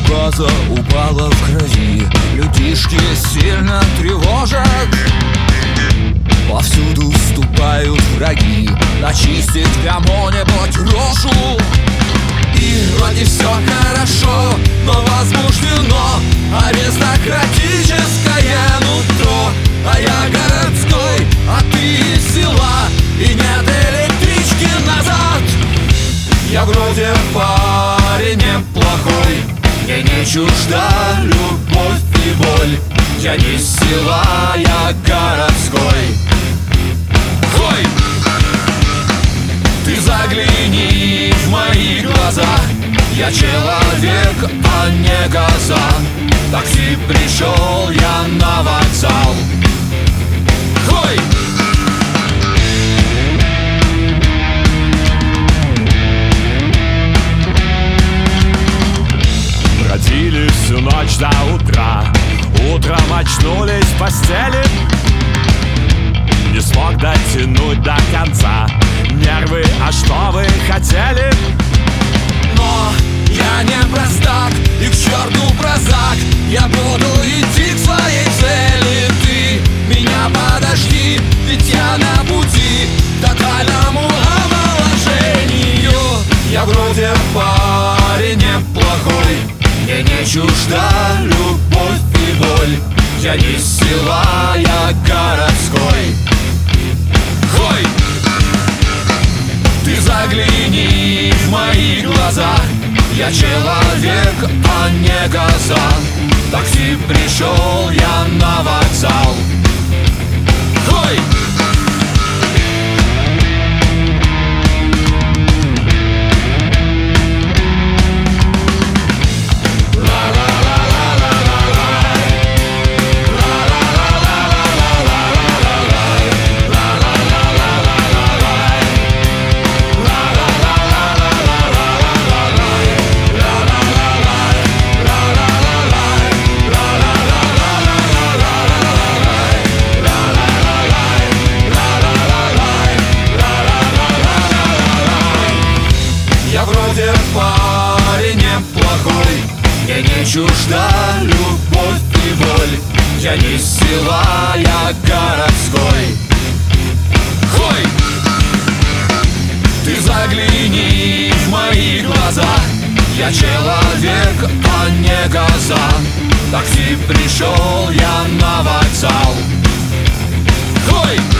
газа упала в грязи. Людишки сильно тревожат, повсюду вступают враги. Начистить кому-нибудь рожу, и вроде все хорошо, но возбуждено аристократическое нутро. А я городской, а ты из села, и нет электрички назад. Я вроде парень неплохой, мне не чужда любовь и боль. Я не из села, я городской. Хой! Ты загляни в мои глаза, я человек, а не коза. Такси пришел, я на вокзал. Хой! Бродили всю ночь до утра, утром очнулись в постели. Не смог дотянуть до конца нервы, а что вы хотели? Но я не простак, и к черту прозак. Я буду идти к своей цели. Ты меня подожди, ведь я на пути к тотальному омоложению. Я вроде парень неплохой, мне не чужда любовь и боль. Я не из села, я городской. Хой! Ты загляни в мои глаза, я человек, а не коза. Такси пришел, я на вокзал. Хой! Я вроде парень неплохой, мне не чужда любовь и боль. Я не из села, я городской. Хой! Ты загляни в мои глаза, я человек, а не коза. Такси пришел, я на вокзал. Хой!